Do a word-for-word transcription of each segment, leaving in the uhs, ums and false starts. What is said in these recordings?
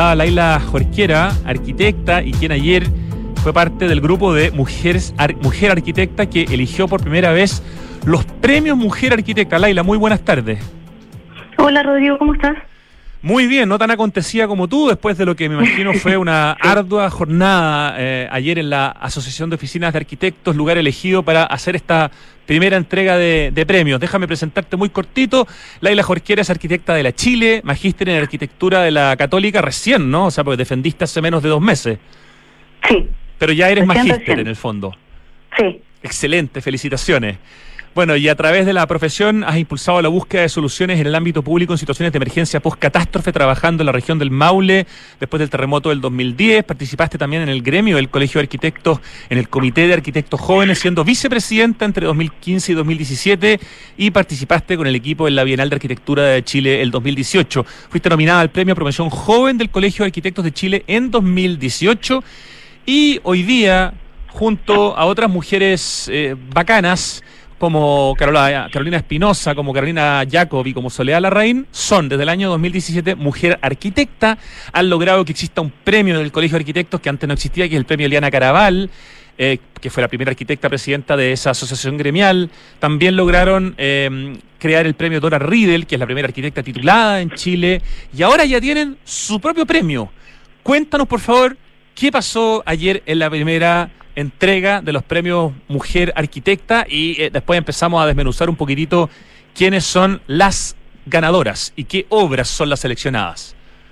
a Laila Jorquera, arquitecta, y quien ayer fue parte del grupo de mujeres ar, Mujer Arquitecta que eligió por primera vez los premios Mujer Arquitecta. Laila, muy buenas tardes. Hola Rodrigo, ¿cómo estás? Muy bien, no tan acontecida como tú, después de lo que me imagino fue una ardua jornada eh, ayer en la Asociación de Oficinas de Arquitectos, lugar elegido para hacer esta primera entrega de, de premios. Déjame presentarte muy cortito. Laila Jorquera es arquitecta de la Chile, magíster en arquitectura de la Católica recién, ¿no? O sea, porque defendiste hace menos de dos meses. Sí. Pero ya eres Recién, magíster recién. en el fondo. Sí. Excelente, felicitaciones. Bueno, y a través de la profesión has impulsado la búsqueda de soluciones en el ámbito público en situaciones de emergencia post-catástrofe, trabajando en la región del Maule después del terremoto del dos mil diez. Participaste también en el gremio del Colegio de Arquitectos, en el Comité de Arquitectos Jóvenes, siendo vicepresidenta entre dos mil quince y dos mil diecisiete, y participaste con el equipo en la Bienal de Arquitectura de Chile el dos mil dieciocho. Fuiste nominada al Premio Promoción Joven del Colegio de Arquitectos de Chile en dos mil dieciocho, y hoy día, junto a otras mujeres eh, bacanas, como Carola, Carolina Espinosa, como Carolina Jacobi, como Soledad Larraín, son desde el año dos mil diecisiete Mujer Arquitecta. Han logrado que exista un premio del Colegio de Arquitectos que antes no existía, que es el premio Eliana Caraval, eh, que fue la primera arquitecta presidenta de esa asociación gremial. También lograron eh, crear el premio Dora Riedel, que es la primera arquitecta titulada en Chile, y ahora ya tienen su propio premio. Cuéntanos, por favor, qué pasó ayer en la primera entrega de los premios Mujer Arquitecta, y eh, después empezamos a desmenuzar un poquitito quiénes son las ganadoras y qué obras son las seleccionadas.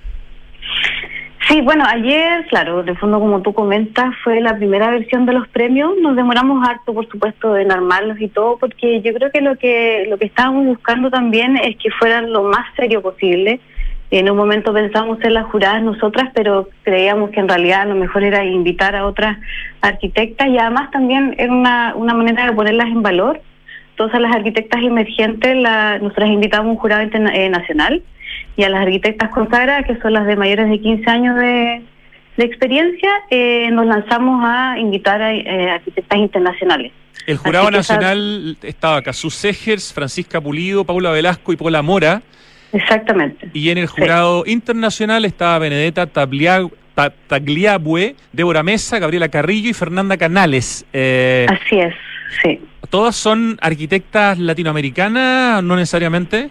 Sí, bueno, ayer, claro, de fondo como tú comentas, fue la primera versión de los premios. Nos demoramos harto, por supuesto, en armarlos y todo, porque yo creo que lo que lo que estábamos buscando también es que fueran lo más serio posible. En un momento pensamos ser las juradas nosotras, pero creíamos que en realidad lo mejor era invitar a otras arquitectas, y además también era una, una manera de ponerlas en valor. Todas las arquitectas emergentes, la, nosotras invitamos a un jurado interna, eh, nacional, y a las arquitectas consagradas, que son las de mayores de quince años de, de experiencia, eh, nos lanzamos a invitar a eh, arquitectas internacionales. El jurado Así nacional esa... estaba Cazú Segers, Francisca Pulido, Paula Velasco y Paula Mora. Exactamente. Y en el jurado sí. internacional estaba Benedetta Tablia, Tagliabue, Débora Mesa, Gabriela Carrillo y Fernanda Canales. Eh, Así es, sí. ¿Todas son arquitectas latinoamericanas, no necesariamente?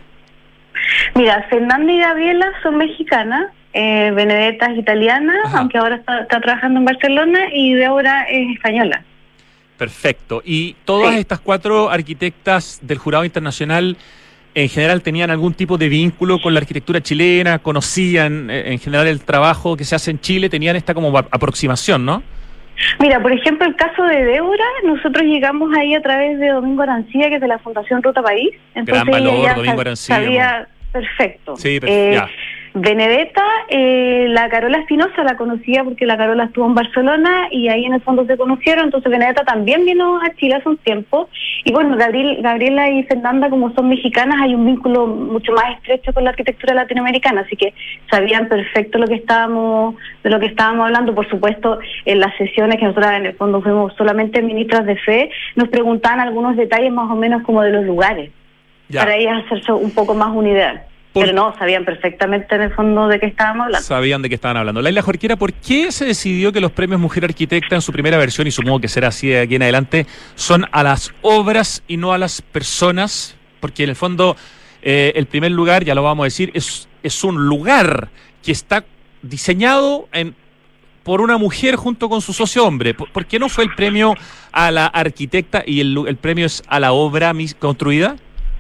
Mira, Fernanda y Gabriela son mexicanas, eh, Benedetta es italiana, Ajá. aunque ahora está, está trabajando en Barcelona, y Débora es española. Perfecto. ¿Y todas sí. estas cuatro arquitectas del jurado internacional en general tenían algún tipo de vínculo con la arquitectura chilena, conocían eh, en general el trabajo que se hace en Chile, tenían esta como aproximación, ¿no? Mira, por ejemplo, el caso de Débora, nosotros llegamos ahí a través de Domingo Arancía, que es de la Fundación Ruta País. Entonces, Gran valor, ella Domingo Arancía. Sabía perfecto. Sí, perfecto. Eh, ya. Benedetta, eh, la Carola Espinosa la conocía porque la Carola estuvo en Barcelona y ahí en el fondo se conocieron. Entonces Benedetta también vino a Chile hace un tiempo. Y bueno, Gabriel, Gabriela y Fernanda, como son mexicanas, hay un vínculo mucho más estrecho con la arquitectura latinoamericana, así que sabían perfecto lo que estábamos, de lo que estábamos hablando. Por supuesto, en las sesiones que nosotros en el fondo fuimos solamente ministras de fe, nos preguntaban algunos detalles más o menos como de los lugares, ya. para ellas hacerse un poco más una idea. Pero no, sabían perfectamente en el fondo de qué estábamos hablando. Sabían de qué estaban hablando. Laila Jorquera, ¿por qué se decidió que los premios Mujer Arquitecta en su primera versión, y supongo que será así de aquí en adelante, son a las obras y no a las personas? Porque en el fondo, eh, el primer lugar, ya lo vamos a decir, es, es un lugar que está diseñado en, por una mujer junto con su socio hombre. ¿Por, ¿por qué no fue el premio a la arquitecta y el, el premio es a la obra mis, construida?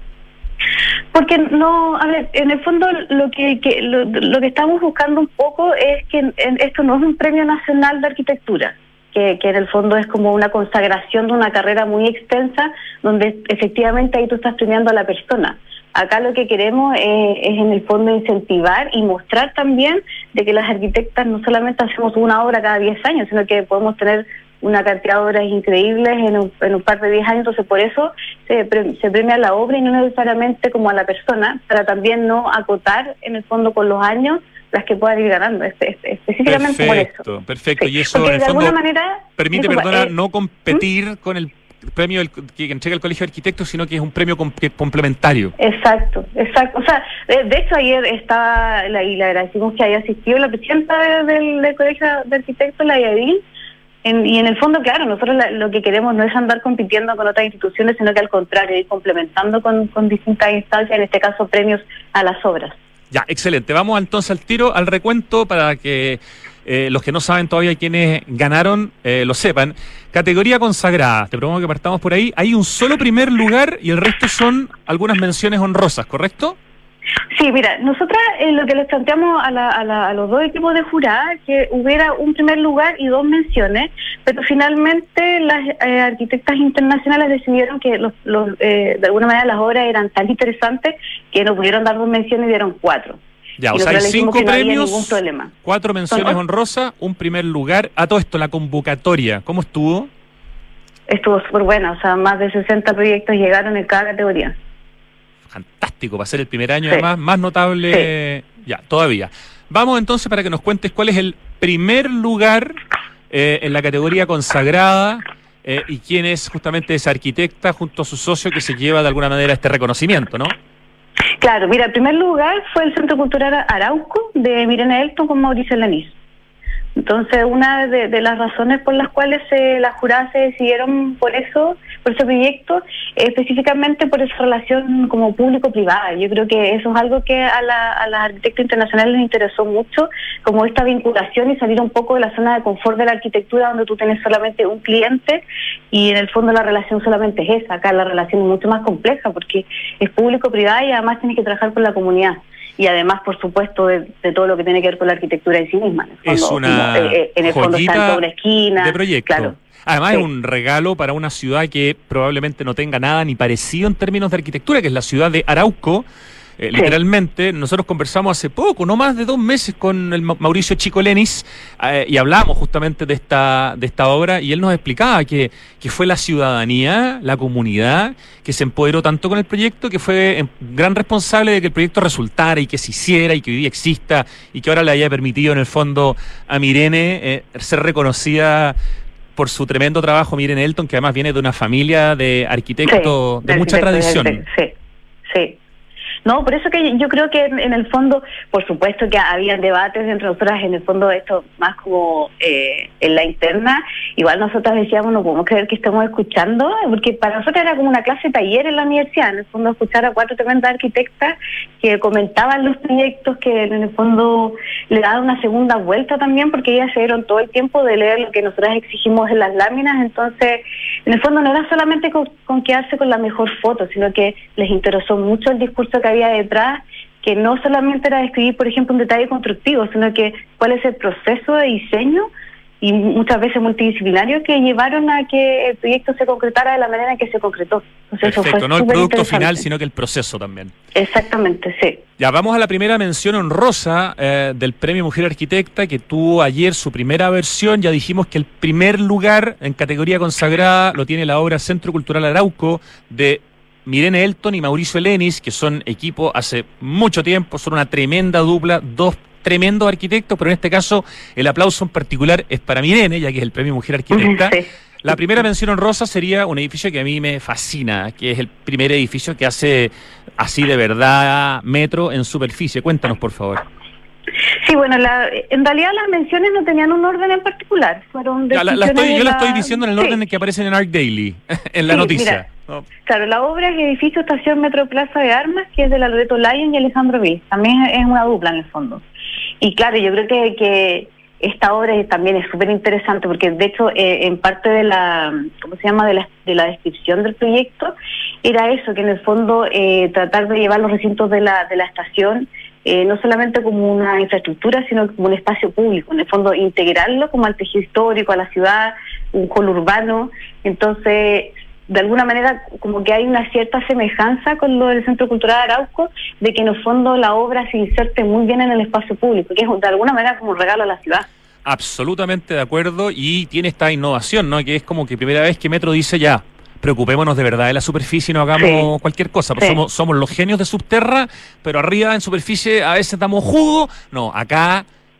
Porque no, a ver, en el fondo lo que, que lo, lo que estamos buscando un poco es que en, en, esto no es un premio nacional de arquitectura, que, que en el fondo es como una consagración de una carrera muy extensa, donde efectivamente ahí tú estás premiando a la persona. Acá lo que queremos es, es en el fondo incentivar y mostrar también de que las arquitectas no solamente hacemos una obra cada diez años, sino que podemos tener una cantidad de obras increíbles en un, en un par de diez años. Entonces por eso se, pre, se premia la obra y no necesariamente como a la persona, para también no acotar en el fondo con los años las que puedan ir ganando, espe, específicamente perfecto, por eso. Perfecto, sí. y eso Porque en el de fondo alguna manera, permite, disculpa, perdona, eh, no competir ¿Mm? con el premio del, que entrega el Colegio de Arquitectos, sino que es un premio com complementario. Exacto, exacto. O sea, de, de hecho ayer estaba, la, y le agradecimos que haya asistido la presidenta de, del, del Colegio de Arquitectos, la Yadil, en, y en el fondo, claro, nosotros la, lo que queremos no es andar compitiendo con otras instituciones, sino que al contrario, ir complementando con, con distintas instancias, en este caso premios a las obras. Ya, excelente. Vamos entonces al tiro, al recuento, para que eh, los que no saben todavía quiénes ganaron eh, lo sepan. Categoría consagrada, te propongo que partamos por ahí. Hay un solo primer lugar y el resto son algunas menciones honrosas, ¿correcto? Sí, mira, nosotras eh, lo que les planteamos a, la, a, la, a los dos equipos de jurada, que hubiera un primer lugar y dos menciones, pero finalmente las eh, arquitectas internacionales decidieron que los, los, eh, de alguna manera las obras eran tan interesantes que no pudieron dar dos menciones y dieron cuatro. Ya, y o sea, hay cinco no premios, problema. cuatro menciones Son, honrosas, un primer lugar. A todo esto, la convocatoria, ¿cómo estuvo? Estuvo súper buena, o sea, más de sesenta proyectos llegaron en cada categoría. Fantástico, para ser el primer año, sí. además, más notable, sí. ya, todavía. Vamos entonces para que nos cuentes cuál es el primer lugar eh, en la categoría consagrada eh, y quién es justamente esa arquitecta junto a su socio que se lleva de alguna manera este reconocimiento, ¿no? Claro, mira, el primer lugar fue el Centro Cultural Arauco de Mirena Elton con Mauricio Lenis. Entonces, una de, de las razones por las cuales eh, las juradas se decidieron por eso, por ese proyecto, eh, específicamente por esa relación como público-privada. Yo creo que eso es algo que a, la, a las arquitectas internacionales les interesó mucho, como esta vinculación y salir un poco de la zona de confort de la arquitectura, donde tú tienes solamente un cliente y en el fondo la relación solamente es esa. Acá la relación es mucho más compleja porque es público-privada y además tienes que trabajar con la comunidad. Y además, por supuesto, de, de todo lo que tiene que ver con la arquitectura en sí misma. En el fondo, es una como, eh, en el fondo está en toda una esquina. De proyecto. Claro. Además sí. es un regalo para una ciudad que probablemente no tenga nada ni parecido en términos de arquitectura, que es la ciudad de Arauco. Eh, sí. Literalmente, nosotros conversamos hace poco, no más de dos meses, con el Mauricio Chico Lenis eh, y hablamos justamente de esta de esta obra y él nos explicaba que, que fue la ciudadanía, la comunidad, que se empoderó tanto con el proyecto, que fue eh, gran responsable de que el proyecto resultara y que se hiciera y que hoy día exista y que ahora le haya permitido en el fondo a Mirene eh, ser reconocida por su tremendo trabajo. Mirene Elton, que además viene de una familia de arquitectos sí, de, de mucha tradición. Sí, sí. No, por eso que yo creo que en, en el fondo, por supuesto que había debates entre nosotras, en el fondo esto más como eh, en la interna, igual nosotras decíamos, no podemos creer que estemos escuchando, porque para nosotros era como una clase taller en la universidad, en el fondo escuchar a cuatro tremendas arquitectas que comentaban los proyectos, que en el fondo le daban una segunda vuelta también, porque ellas se dieron todo el tiempo de leer lo que nosotras exigimos en las láminas, entonces en el fondo no era solamente con, con quedarse con la mejor foto, sino que les interesó mucho el discurso que había detrás, que no solamente era describir, por ejemplo, un detalle constructivo, sino que cuál es el proceso de diseño y muchas veces multidisciplinario que llevaron a que el proyecto se concretara de la manera en que se concretó. Entonces, perfecto, eso fue no el producto final, sino que el proceso también. Exactamente, sí. Ya, vamos a la primera mención honrosa eh, del Premio Mujer Arquitecta, que tuvo ayer su primera versión. Ya dijimos que el primer lugar en categoría consagrada lo tiene la obra Centro Cultural Arauco de Mirene Elton y Mauricio Lenis, que son equipo hace mucho tiempo, son una tremenda dupla, dos tremendos arquitectos, pero en este caso el aplauso en particular es para Mirene, ya que es el Premio Mujer Arquitecta. Sí. La primera mención honrosa sería un edificio que a mí me fascina, que es el primer edificio que hace así de verdad metro en superficie. Cuéntanos, por favor. Sí, bueno, la, en realidad las menciones no tenían un orden en particular. Fueron ya, la, la estoy, yo la estoy diciendo en el orden sí. en que aparecen en Arc Daily, en la sí, noticia. Mira, oh. Claro, la obra es Edificio Estación Metro Plaza de Armas, que es de la Loreto Lyon y Alejandro Vil. También es una dupla en el fondo. Y claro, yo creo que, que esta obra también es súper interesante porque de hecho eh, en parte de la, ¿cómo se llama?, de la, de la descripción del proyecto era eso, que en el fondo eh, tratar de llevar los recintos de la, de la estación Eh, no solamente como una infraestructura, sino como un espacio público, en el fondo integrarlo como al tejido histórico, a la ciudad, un hall urbano. Entonces, de alguna manera, como que hay una cierta semejanza con lo del Centro Cultural Arauco, de que en el fondo la obra se inserte muy bien en el espacio público, que es de alguna manera como un regalo a la ciudad. Absolutamente de acuerdo, y tiene esta innovación, ¿no?, que es como que primera vez que Metro dice ya, preocupémonos de verdad de la superficie y no hagamos sí. cualquier cosa. Pues sí. somos, somos los genios de subterra, pero arriba en superficie a veces damos jugo. No, acá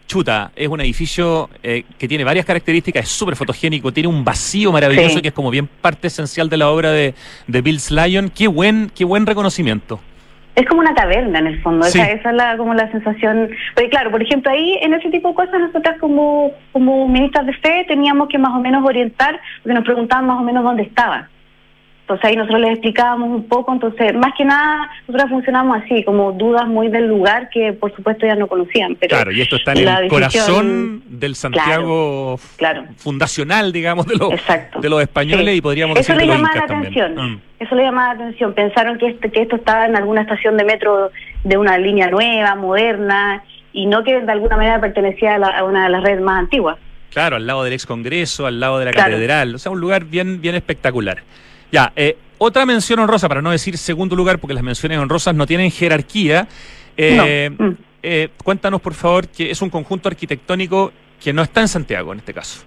chuta, es un edificio eh, que tiene varias características, es súper fotogénico, tiene un vacío maravilloso, sí, que es como bien parte esencial de la obra de, de Bill Lyon. Qué buen, qué buen reconocimiento. Es como una caverna en el fondo, sí. esa, esa es la, como la sensación. Porque claro, por ejemplo, ahí en ese tipo de cosas nosotras como, como ministras de fe teníamos que más o menos orientar, porque nos preguntaban más o menos dónde estaban. Entonces ahí nosotros les explicábamos un poco, entonces más que nada nosotros funcionamos así, como dudas muy del lugar que por supuesto ya no conocían. Pero claro, y esto está en el corazón del Santiago claro, claro. fundacional, digamos, de, lo, de los españoles, sí. y podríamos Eso decir le de los llamaba incas la atención. también. Mm. Eso le llamaba la atención. Pensaron que, este, que esto estaba en alguna estación de metro de una línea nueva, moderna, y no que de alguna manera pertenecía a, la, a una de las redes más antiguas. Claro, al lado del ex Congreso, al lado de la claro. catedral, o sea, un lugar bien, bien espectacular. Ya, eh, otra mención honrosa, para no decir segundo lugar, porque las menciones honrosas no tienen jerarquía. Eh, no. mm. eh, cuéntanos, por favor, que es un conjunto arquitectónico que no está en Santiago, en este caso.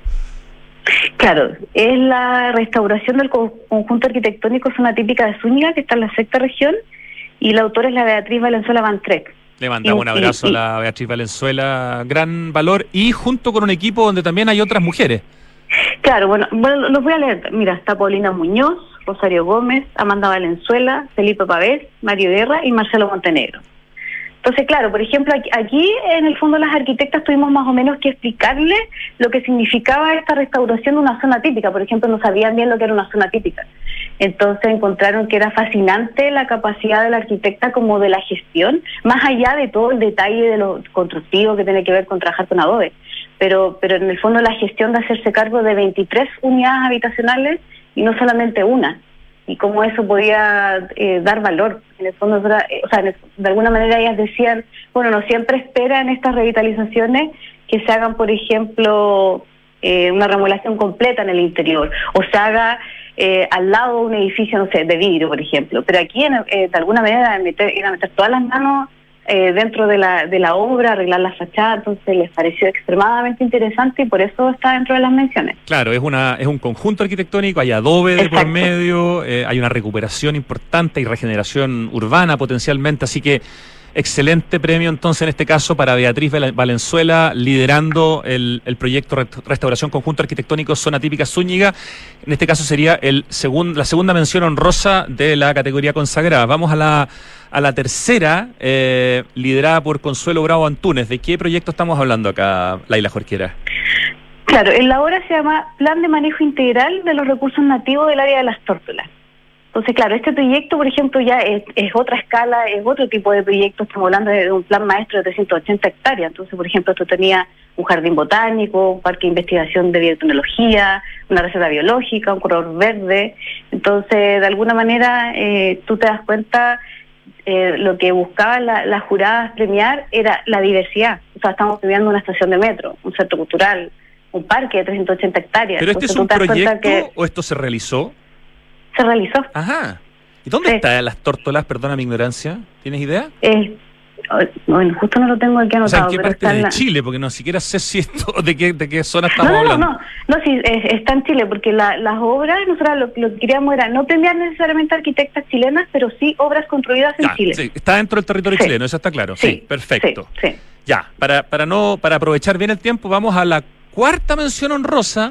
Claro, es la restauración del conjunto arquitectónico, es una típica de Zúñiga, que está en la sexta región, y la autora es la Beatriz Valenzuela Van Treck. Le mandamos y, un abrazo y, y, a la Beatriz Valenzuela, gran valor, y junto con un equipo donde también hay otras mujeres. Claro, bueno, bueno, los voy a leer. Mira, está Paulina Muñoz, Rosario Gómez, Amanda Valenzuela, Felipe Pavés, Mario Guerra y Marcelo Montenegro. Entonces, claro, por ejemplo, aquí, aquí en el fondo las arquitectas tuvimos más o menos que explicarle lo que significaba esta restauración de una zona típica. Por ejemplo, no sabían bien lo que era una zona típica. Entonces encontraron que era fascinante la capacidad de la arquitecta como de la gestión, más allá de todo el detalle de lo constructivo que tiene que ver con trabajar con adobe. Pero, pero en el fondo la gestión de hacerse cargo de veintitrés unidades habitacionales y no solamente una. Y cómo eso podía eh, dar valor. En el fondo, eh, o sea, de alguna manera ellas decían, bueno, no siempre esperan estas revitalizaciones que se hagan, por ejemplo, eh, una remodelación completa en el interior, o se haga eh, al lado de un edificio, no sé, de vidrio, por ejemplo. Pero aquí, eh, de alguna manera, meter, ir a meter todas las manos eh, dentro de la, de la obra, arreglar la fachada, entonces les pareció extremadamente interesante y por eso está dentro de las menciones. Claro, es una es un conjunto arquitectónico, hay adobe de Exacto. por medio, eh, hay una recuperación importante y regeneración urbana potencialmente, así que excelente premio entonces en este caso para Beatriz Valenzuela liderando el, el proyecto Restauración Conjunto Arquitectónico Zona Típica Zúñiga. En este caso sería el segun, la segunda mención honrosa de la categoría consagrada. Vamos a la a la tercera, eh, liderada por Consuelo Bravo Antunes. ¿De qué proyecto estamos hablando acá, Laila Jorquera? Claro, en la obra se llama Plan de Manejo Integral de los Recursos Nativos del Área de las Tórtolas. Entonces, claro, este proyecto, por ejemplo, ya es, es otra escala, es otro tipo de proyecto. Estamos hablando de un plan maestro de trescientas ochenta hectáreas. Entonces, por ejemplo, esto tenía un jardín botánico, un parque de investigación de biotecnología, una reserva biológica, un corredor verde. Entonces, de alguna manera, eh, tú te das cuenta, eh, lo que buscaban la, las juradas premiar era la diversidad. O sea, estamos premiando una estación de metro, un centro cultural, un parque de trescientas ochenta hectáreas. ¿Pero este Entonces, es un proyecto que o esto se realizó? Se realizó. Ajá. ¿Y dónde sí. están las tórtolas? Perdona mi ignorancia. ¿Tienes idea? Eh, bueno, justo no lo tengo aquí anotado. O sea, ¿en qué pero parte está de la... Chile? Porque no siquiera sé si esto, de qué, de qué zona estamos no, no, hablando. No, no, no, no, sí, es, está en Chile, porque la, las obras, nosotros lo, lo que queríamos era no premiar necesariamente arquitectas chilenas, pero sí obras construidas en ya, Chile. Sí, está dentro del territorio sí. chileno, eso está claro. Sí, sí perfecto. Sí, sí. Ya, para, para, no, para aprovechar bien el tiempo, vamos a la cuarta mención honrosa,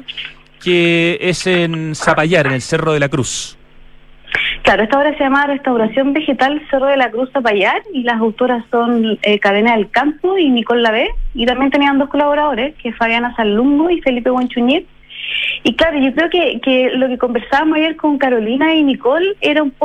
que es en Zapallar, en el Cerro de la Cruz. Claro, esta obra se llama Restauración Vegetal Cerro de la Cruz Zapallar y las autoras son eh, Cadena del Campo y Nicole Lavé, y también tenían dos colaboradores, que es Fabiana Salungo y Felipe Buenchuñet. Y claro, yo creo que, que lo que conversábamos ayer con Carolina y Nicole era un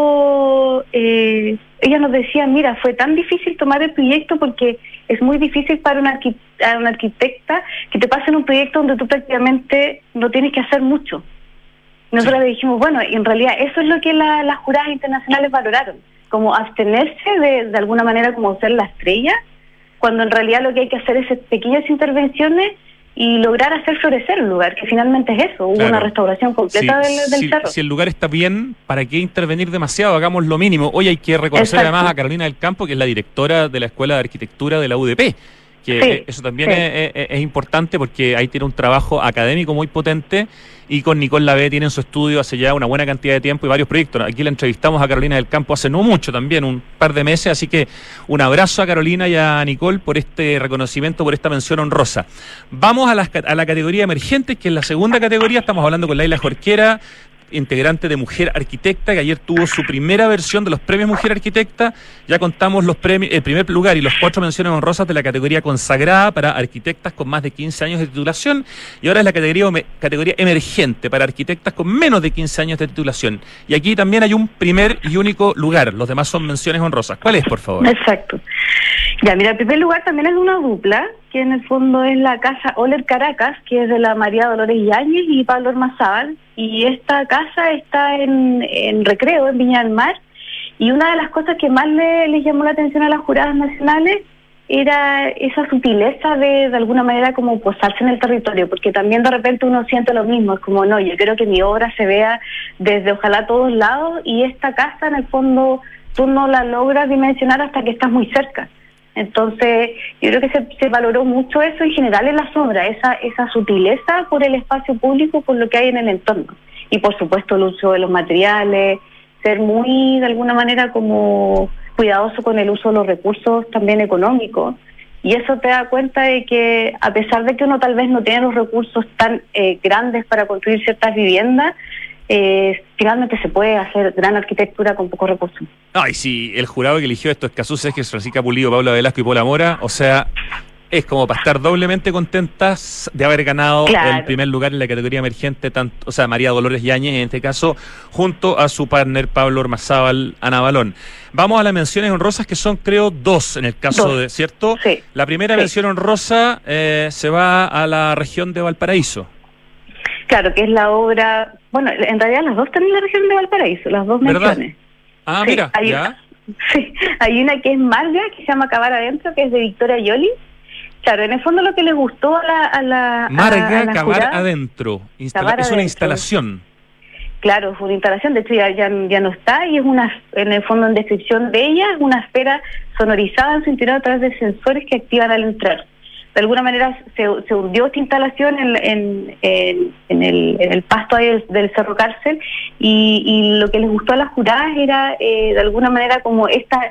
poco, eh, ella nos decía, mira, fue tan difícil tomar el proyecto porque es muy difícil para una, arqui- una arquitecta que te pasen un proyecto donde tú prácticamente no tienes que hacer mucho. Nosotros sí. le dijimos, bueno, y en realidad eso es lo que la, las juradas internacionales valoraron, como abstenerse de, de alguna manera como ser la estrella, cuando en realidad lo que hay que hacer es pequeñas intervenciones y lograr hacer florecer el lugar, que finalmente es eso, hubo claro. una restauración completa sí, del, del si, cerro. Si el lugar está bien, ¿para qué intervenir demasiado? Hagamos lo mínimo. Hoy hay que reconocer Exacto. además a Carolina del Campo, que es la directora de la Escuela de Arquitectura de la U D P, porque sí, eso también sí. es, es, es importante, porque ahí tiene un trabajo académico muy potente, y con Nicole Lavé tiene en su estudio hace ya una buena cantidad de tiempo y varios proyectos. Aquí la entrevistamos a Carolina del Campo hace no mucho también, un par de meses, así que un abrazo a Carolina y a Nicole por este reconocimiento, por esta mención honrosa. Vamos a la, a la categoría emergentes, que es la segunda categoría. Estamos hablando con Laila Jorquera, integrante de Mujer Arquitecta, que ayer tuvo su primera versión de los premios Mujer Arquitecta. Ya contamos los premios, el primer lugar y los cuatro menciones honrosas de la categoría consagrada para arquitectas con más de quince años de titulación, y ahora es la categoría, categoría emergente para arquitectas con menos de quince años de titulación. Y aquí también hay un primer y único lugar, los demás son menciones honrosas. ¿Cuál es, por favor? Exacto. Ya, mira, el primer lugar también es de una dupla, que en el fondo es la casa Oler Caracas, que es de la María Dolores Yáñez y Pablo Ormazábal, y esta casa está en, en Recreo, en Viña del Mar, y una de las cosas que más le, les llamó la atención a las juradas nacionales era esa sutileza de de alguna manera como posarse en el territorio, porque también de repente uno siente lo mismo, es como, no, yo quiero que mi obra se vea desde ojalá todos lados, y esta casa en el fondo tú no la logras dimensionar hasta que estás muy cerca. Entonces, yo creo que se, se valoró mucho eso en general en las obras, esa esa sutileza por el espacio público, por lo que hay en el entorno. Y por supuesto el uso de los materiales, ser muy, de alguna manera, como cuidadoso con el uso de los recursos también económicos. Y eso te da cuenta de que, a pesar de que uno tal vez no tiene los recursos tan eh, grandes para construir ciertas viviendas, Eh, finalmente se puede hacer gran arquitectura con pocos recursos. Ay, sí, el jurado que eligió estos Escazú, Sergio, Francisca Pulido, Paula Velasco y Paula Mora, o sea, es como para estar doblemente contentas de haber ganado claro. el primer lugar en la categoría emergente, tanto, o sea, María Dolores Yáñez en este caso, junto a su partner Pablo Ormazábal, Ana Balón. Vamos a las menciones honrosas, que son, creo, dos en el caso dos. de, ¿cierto? Sí. La primera sí. mención honrosa eh, se va a la región de Valparaíso. Claro, que es la obra, bueno, en realidad las dos están en la región de Valparaíso, las dos ¿verdad? menciones. Ah, sí, mira, hay ya. Una, sí, hay una que es Marga, que se llama Acabar Adentro, que es de Victoria Yoli. Claro, en el fondo lo que le gustó a la... A la Marga, a, a la Acabar jurada, Adentro. Instala Cavar es una adentro. instalación. Claro, fue una instalación, de hecho ya, ya, ya no está, y es una, en el fondo, en descripción de ella, es una esfera sonorizada en su interior a través de sensores que activan al entrar. De alguna manera se, se hundió esta instalación en, en, en, en, el, en el pasto ahí del, del Cerro Cárcel, y, y lo que les gustó a las juradas era eh, de alguna manera como esta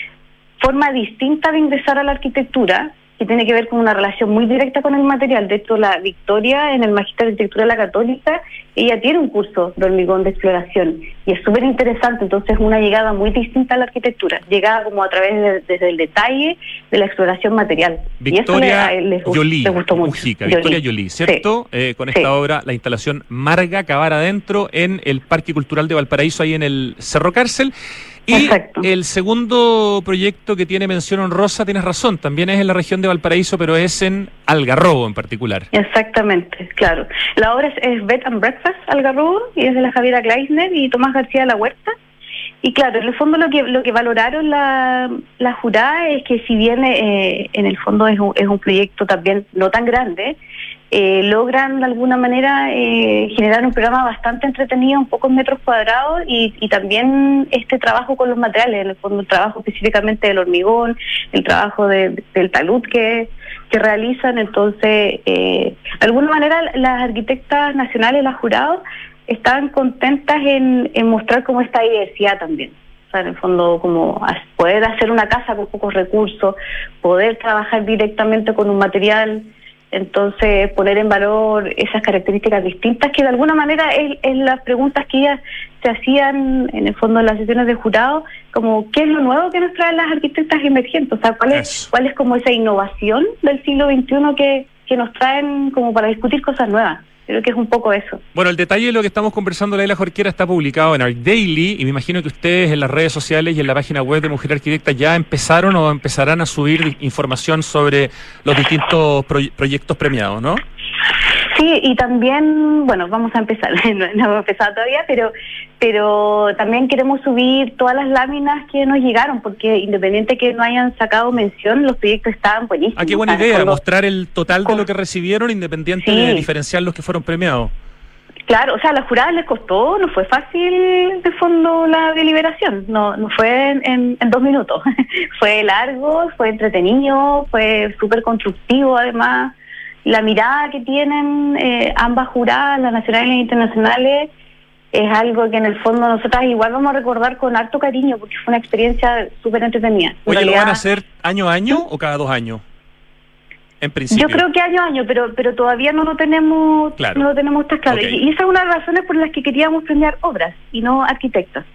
forma distinta de ingresar a la arquitectura, que tiene que ver con una relación muy directa con el material. De hecho, la Victoria, en el Magisterio de Arquitectura de la Católica, ella tiene un curso de hormigón de exploración, y es súper interesante. Entonces, una llegada muy distinta a la arquitectura, llegada como a través de, desde el detalle de la exploración material. Victoria y eso les, les, Yoli, les gustó mucho. Mujica, Victoria Yoli, ¿cierto? Sí. Eh, con esta sí. obra, la instalación Marga, Acabar Adentro, en el Parque Cultural de Valparaíso, ahí en el Cerro Cárcel. Y Exacto. el segundo proyecto que tiene mención honrosa, tienes razón, también es en la región de Valparaíso, pero es en Algarrobo en particular. Exactamente, claro. La obra es, es Bed and Breakfast Algarrobo, y es de la Javiera Gleisner y Tomás García de la Huerta. Y claro, en el fondo lo que lo que valoraron la, la jurada es que, si bien eh, en el fondo es un, es un proyecto también no tan grande, eh, logran de alguna manera eh, generar un programa bastante entretenido en pocos metros cuadrados, y, y también este trabajo con los materiales, en el fondo el trabajo específicamente del hormigón, el trabajo de, del talud que, que realizan. Entonces, eh, de alguna manera las arquitectas nacionales, las jurados, estaban contentas en, en mostrar como esta diversidad también. O sea, en el fondo, como poder hacer una casa con pocos recursos, poder trabajar directamente con un material, entonces poner en valor esas características distintas, que de alguna manera es, es las preguntas que ellas se hacían en el fondo en las sesiones de jurado, como ¿qué es lo nuevo que nos traen las arquitectas emergentes? O sea, ¿cuál es, cuál es como esa innovación del siglo veintiuno que, que nos traen como para discutir cosas nuevas? Creo que es un poco eso. Bueno, el detalle de lo que estamos conversando, Laila Jorquera, está publicado en Art Daily, y me imagino que ustedes en las redes sociales y en la página web de Mujer Arquitecta ya empezaron o empezarán a subir información sobre los distintos proye- proyectos premiados, ¿no? Sí, y también, bueno, vamos a empezar, no, no hemos empezado todavía, pero pero también queremos subir todas las láminas que nos llegaron, porque independiente que no hayan sacado mención, los proyectos estaban buenísimos. Ah, qué buena idea, mostrar el total de lo que recibieron, independiente sí. de diferenciar los que fueron premiados. Claro, o sea, a las juradas les costó, no fue fácil de fondo la deliberación, no no fue en, en, en dos minutos, fue largo, fue entretenido, fue súper constructivo además, la mirada que tienen eh, ambas juradas, las nacionales e internacionales, es algo que en el fondo nosotras igual vamos a recordar con harto cariño, porque fue una experiencia súper entretenida. En Oye, realidad, ¿lo van a hacer año a año o cada dos años? En principio. Yo creo que año a año, pero pero todavía no lo tenemos, claro. no lo tenemos tan claro. Okay. Y, y esa es una de las razones por las que queríamos premiar obras y no arquitectos.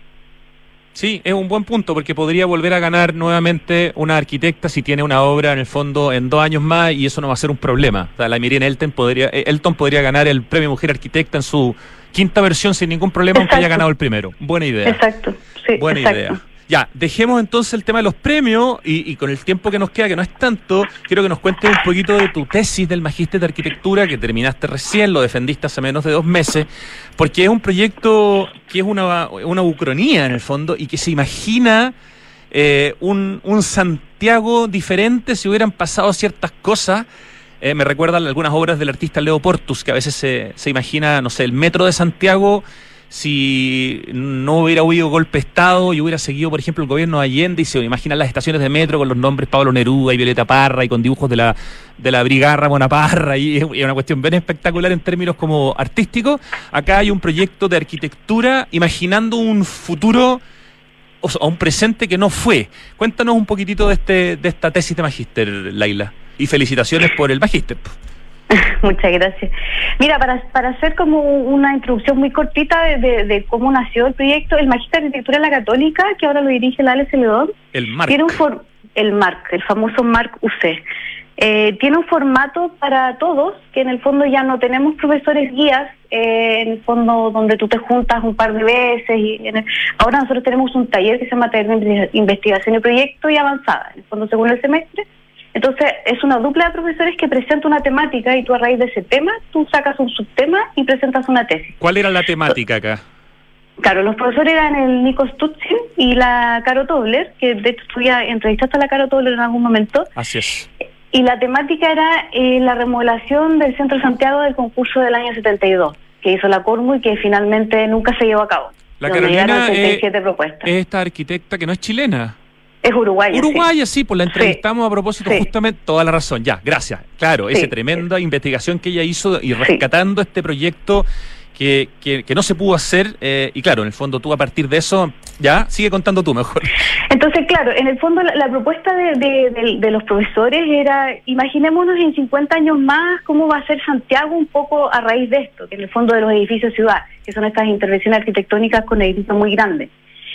Sí, es un buen punto, porque podría volver a ganar nuevamente una arquitecta si tiene una obra en el fondo en dos años más, y eso no va a ser un problema. O sea, la Miriam Elton podría, Elton podría ganar el premio Mujer Arquitecta en su quinta versión sin ningún problema, Exacto. aunque haya ganado el primero. Buena idea. Exacto, sí, Buena exacto. idea. Ya, dejemos entonces el tema de los premios y, y con el tiempo que nos queda, que no es tanto, quiero que nos cuentes un poquito de tu tesis del Magíster de Arquitectura, que terminaste recién, lo defendiste hace menos de dos meses, porque es un proyecto que es una, una ucronía en el fondo y que se imagina eh, un, un Santiago diferente si hubieran pasado ciertas cosas. Eh, me recuerdan algunas obras del artista Leo Portus, que a veces se, se imagina, no sé, el metro de Santiago si no hubiera habido golpe de Estado y hubiera seguido, por ejemplo, el gobierno de Allende, y se imaginan las estaciones de metro con los nombres Pablo Neruda y Violeta Parra y con dibujos de la de la Brigada Ramona Parra, y es una cuestión bien espectacular en términos como artísticos. Acá hay un proyecto de arquitectura imaginando un futuro, o sea, un presente que no fue. Cuéntanos un poquitito de este de esta tesis de magíster, Laila, y felicitaciones por el magíster. Muchas gracias. Mira, para para hacer como una introducción muy cortita de, de, de cómo nació el proyecto, el Magíster de Arquitectura de la Católica, que ahora lo dirige la Ale Celedón, el MARC. Tiene un for, el MARC, el famoso MARC U C. Eh, tiene un formato para todos, que en el fondo ya no tenemos profesores guías, eh, en el fondo donde tú te juntas un par de veces. y en el, Ahora nosotros tenemos un taller que se llama Taller de Investigación y Proyecto y Avanzada, en el fondo según el semestre. Entonces, es una dupla de profesores que presenta una temática y tú a raíz de ese tema, tú sacas un subtema y presentas una tesis. ¿Cuál era la temática acá? Claro, los profesores eran el Nico Stutzin y la Caro Tobler, que de hecho tú ya entrevistaste a la Caro Tobler en algún momento. Así es. Y la temática era eh, la remodelación del Centro de Santiago del concurso del año setenta y dos, que hizo la Cormu y que finalmente nunca se llevó a cabo. La Carolina setenta y siete propuestas. Es esta arquitecta que no es chilena. Es uruguaya. Uruguaya, sí, sí, pues la entrevistamos sí. a propósito, sí. justamente, toda la razón. Ya, gracias. Claro, sí. esa tremenda sí. investigación que ella hizo y rescatando sí. este proyecto que, que, que no se pudo hacer. Eh, y claro, en el fondo tú a partir de eso, ya, sigue contando tú mejor. Entonces, claro, en el fondo la, la propuesta de, de, de, de los profesores era, imaginémonos en cincuenta años más cómo va a ser Santiago un poco a raíz de esto, que en el fondo de los edificios ciudad, que son estas intervenciones arquitectónicas con edificios muy grandes.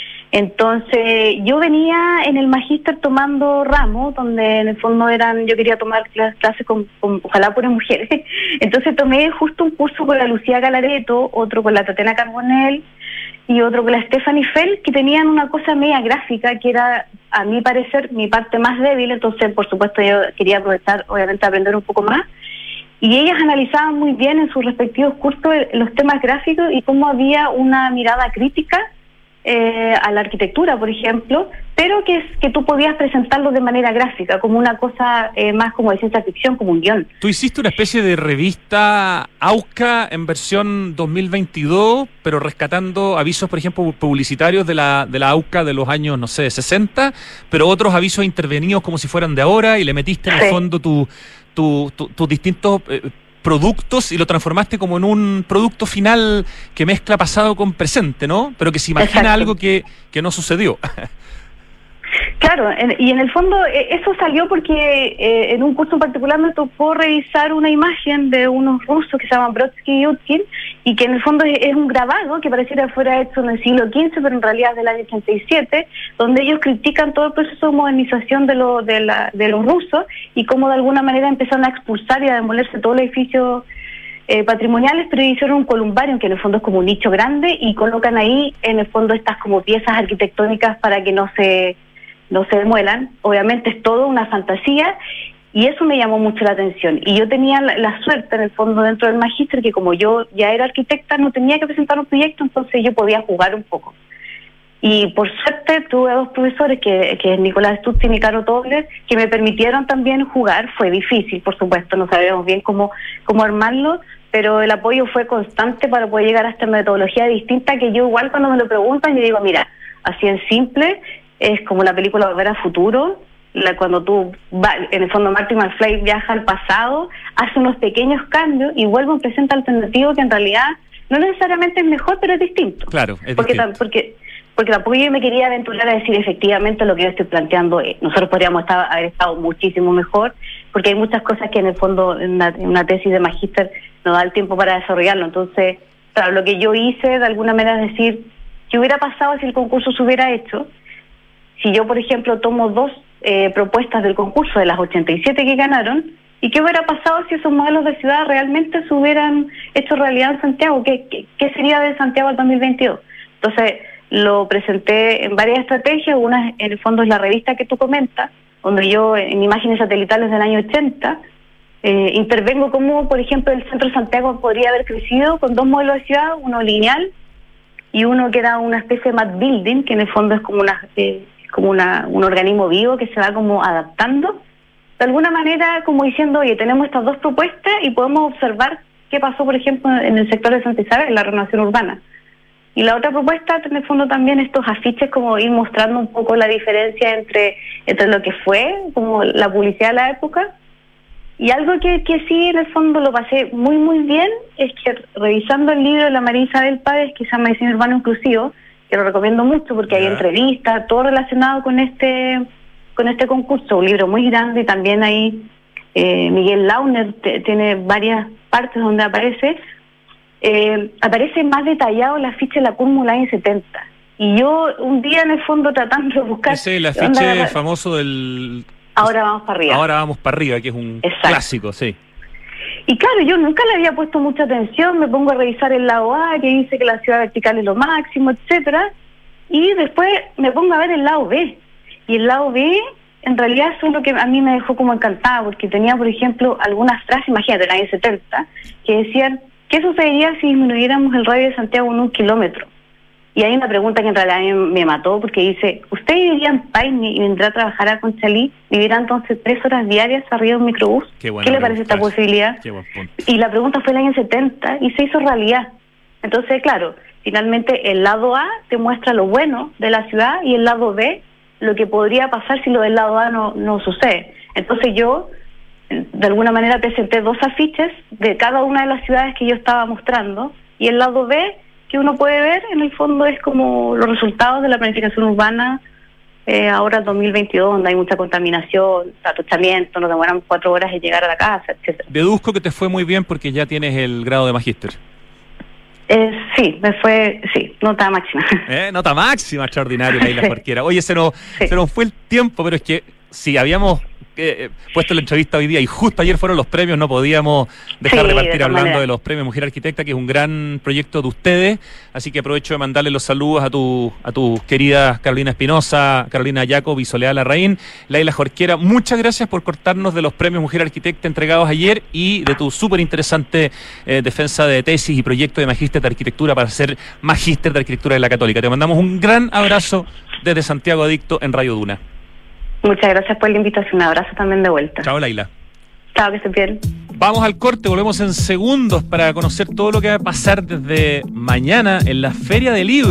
Entonces, yo venía en el magíster tomando ramos, donde en el fondo eran, yo quería tomar clases con, con ojalá puras mujeres. Entonces tomé justo un curso con la Lucía Galareto, otro con la Tatiana Carbonell y otro con la Stephanie Fell, que tenían una cosa media gráfica, que era, a mi parecer, mi parte más débil. Entonces, por supuesto, yo quería aprovechar, obviamente, aprender un poco más. Y ellas analizaban muy bien en sus respectivos cursos los temas gráficos y cómo había una mirada crítica Eh, a la arquitectura, por ejemplo, pero que es que tú podías presentarlo de manera gráfica, como una cosa eh, más como de ciencia ficción, como un guión. Tú hiciste una especie de revista AUCA en versión dos mil veintidós, pero rescatando avisos, por ejemplo, publicitarios de la de la AUCA de los años, no sé, sesenta, pero otros avisos intervenidos como si fueran de ahora, y le metiste en sí. el fondo tus tu, tu, tu distintos eh, productos y lo transformaste como en un producto final que mezcla pasado con presente, ¿no? Pero que se imagina Exacto. algo que, que no sucedió. Claro, en, y en el fondo eh, eso salió porque eh, en un curso en particular me tocó revisar una imagen de unos rusos que se llaman Brodsky y Utkin, y que en el fondo es, es un grabado que pareciera fuera hecho en el siglo quince, pero en realidad es del año ochenta y siete, donde ellos critican todo el proceso de modernización de, lo, de, la, de los rusos y cómo de alguna manera empezaron a expulsar y a demolerse todo el edificio Eh, patrimoniales, pero hicieron un columbarium, que en el fondo es como un nicho grande, y colocan ahí en el fondo estas como piezas arquitectónicas para que no se no se demuelan. Obviamente es todo una fantasía, y eso me llamó mucho la atención. Y yo tenía la, la suerte, en el fondo, dentro del magíster, que como yo ya era arquitecta, no tenía que presentar un proyecto, entonces yo podía jugar un poco. Y por suerte tuve dos profesores, que, que es Nicolás Stutzin y Caro Tobler, que me permitieron también jugar. Fue difícil, por supuesto, no sabíamos bien cómo, cómo armarlo, pero el apoyo fue constante para poder llegar a esta metodología distinta que yo igual cuando me lo preguntan, yo digo, mira, así en simple, es como la película Volver al Futuro, la, cuando tú, va, en el fondo Marty McFly viaja al pasado, hace unos pequeños cambios y vuelve a un presente alternativo que en realidad no necesariamente es mejor, pero es distinto. Claro, es porque, distinto. Porque, porque tampoco yo me quería aventurar a decir efectivamente lo que yo estoy planteando. Eh, nosotros podríamos estar, haber estado muchísimo mejor, porque hay muchas cosas que en el fondo en una, en una tesis de magíster no da el tiempo para desarrollarlo. Entonces, claro, lo que yo hice de alguna manera es decir, ¿qué hubiera pasado si el concurso se hubiera hecho? Si yo, por ejemplo, tomo dos eh, propuestas del concurso de las ochenta y siete que ganaron, ¿y qué hubiera pasado si esos modelos de ciudad realmente se hubieran hecho realidad en Santiago? ¿Qué, qué, qué sería de Santiago al dos mil veintidós? Entonces, lo presenté en varias estrategias. Una, en el fondo, es la revista que tú comentas, donde yo, en imágenes satelitales del año ochenta, eh, intervengo cómo, por ejemplo, el centro de Santiago podría haber crecido con dos modelos de ciudad, uno lineal y uno que era una especie de map building, que en el fondo es como una eh, como una, un organismo vivo que se va como adaptando, de alguna manera como diciendo, oye, tenemos estas dos propuestas y podemos observar qué pasó, por ejemplo, en el sector de Santa Isabel, en la renovación urbana. Y la otra propuesta, en el fondo, también estos afiches, como ir mostrando un poco la diferencia entre, entre lo que fue, como la publicidad de la época. Y algo que, que sí, en el fondo, lo pasé muy, muy bien, es que revisando el libro de la María Isabel Páez, que se llama Diseño Urbano Inclusivo, que lo recomiendo mucho porque hay entrevistas, todo relacionado con este con este concurso, un libro muy grande, y también ahí eh, Miguel Launer te, tiene varias partes donde aparece, eh, aparece más detallado el afiche de la Cúrmula año setenta. Y yo un día en el fondo tratando de buscar... Ese es el afiche onda, famoso del... Ahora vamos para arriba. Ahora vamos para arriba, que es un Exacto. clásico, sí. Y claro, yo nunca le había puesto mucha atención, me pongo a revisar el lado A, que dice que la ciudad vertical es lo máximo, etcétera, y después me pongo a ver el lado B. Y el lado B, en realidad, es lo que a mí me dejó como encantada, porque tenía, por ejemplo, algunas frases, imagínate, en el año setenta, que decían, ¿qué sucedería si disminuyéramos el radio de Santiago en un kilómetro? Y hay una pregunta que en realidad a mí me mató, porque dice, ¿usted viviría en Paine y vendrá a trabajar a Conchalí? ¿Vivirá entonces tres horas diarias arriba de un microbús? Qué, ¿Qué le parece esta posibilidad? Qué buen punto. Y la pregunta fue en el año setenta y se hizo realidad. Entonces, claro, finalmente el lado A te muestra lo bueno de la ciudad y el lado B lo que podría pasar si lo del lado A no, no sucede. Entonces yo, de alguna manera, presenté dos afiches de cada una de las ciudades que yo estaba mostrando, y el lado B que uno puede ver, en el fondo, es como los resultados de la planificación urbana eh, ahora dos mil veintidós, donde hay mucha contaminación, atochamiento, nos demoramos cuatro horas en llegar a la casa, etcétera. Deduzco que te fue muy bien porque ya tienes el grado de magíster. Eh, sí, me fue, sí, nota máxima. Eh, nota máxima, extraordinario, Laila sí. Jorquera. Oye, se nos, sí. se nos fue el tiempo, pero es que si habíamos eh, puesto la entrevista hoy día y justo ayer fueron los premios, no podíamos dejar sí, de partir de hablando manera. de los premios Mujer Arquitecta, que es un gran proyecto de ustedes, así que aprovecho de mandarle los saludos a tu a tus queridas Carolina Espinosa, Carolina Jacob y Soledad Larraín. Laila Jorquera, muchas gracias por cortarnos de los premios Mujer Arquitecta entregados ayer y de tu súper interesante eh, defensa de tesis y proyecto de magíster de arquitectura para ser magíster de arquitectura de la Católica. Te mandamos un gran abrazo desde Santiago Adicto en Radio Duna. Muchas gracias por la invitación. Un abrazo también de vuelta. Chao, Laila. Chao, que estés bien. Vamos al corte, volvemos en segundos para conocer todo lo que va a pasar desde mañana en la Feria del Libro.